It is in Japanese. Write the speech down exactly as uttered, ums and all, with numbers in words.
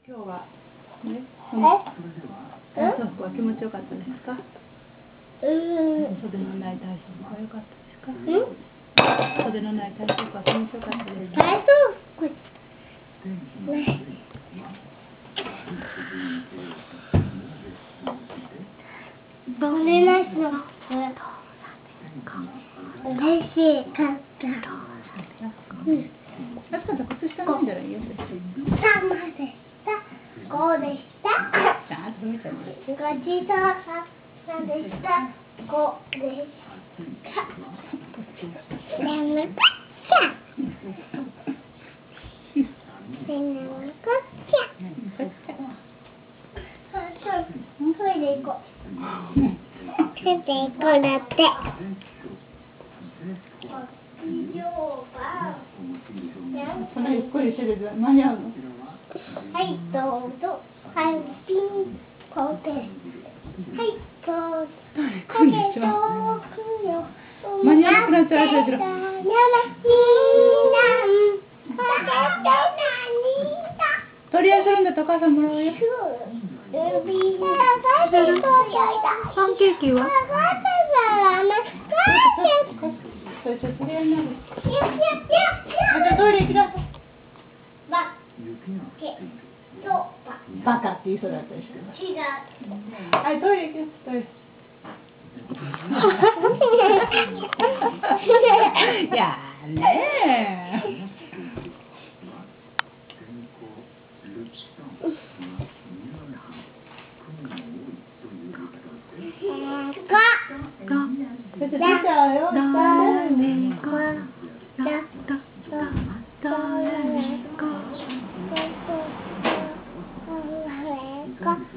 今日はね、その体操服は気持ちよかったですか？袖のない体操服は良かったですか？袖のない体操服は気持ちよかったですか？ 体操服ね。どれなしの服嬉しかった。うん。 あつかさん靴下飲んだらいいよ。 さんまでした。ごでした。 ちゃんと見ちゃう。 ごちそうさまでした。ごでした。眠かった。眠かった。トイレ行こう。トイレ行こうだって。 そんなゆっくりしてると間に合うの？ はい、どうぞ。はい、ピンコです。はい、どうぞ。 トイレ行くんでしょ？間に合わなくなっちゃうでしょ。とりあえず飲んでお母さんもらうよ。パンケーキは？それちょっとやんな。じゃあトイレ行きなさい。バカって言いそうだったでしょ。 違う。 はい、トイレ行きなさい。いやねえ。出ちゃうよ。誰か。誰か。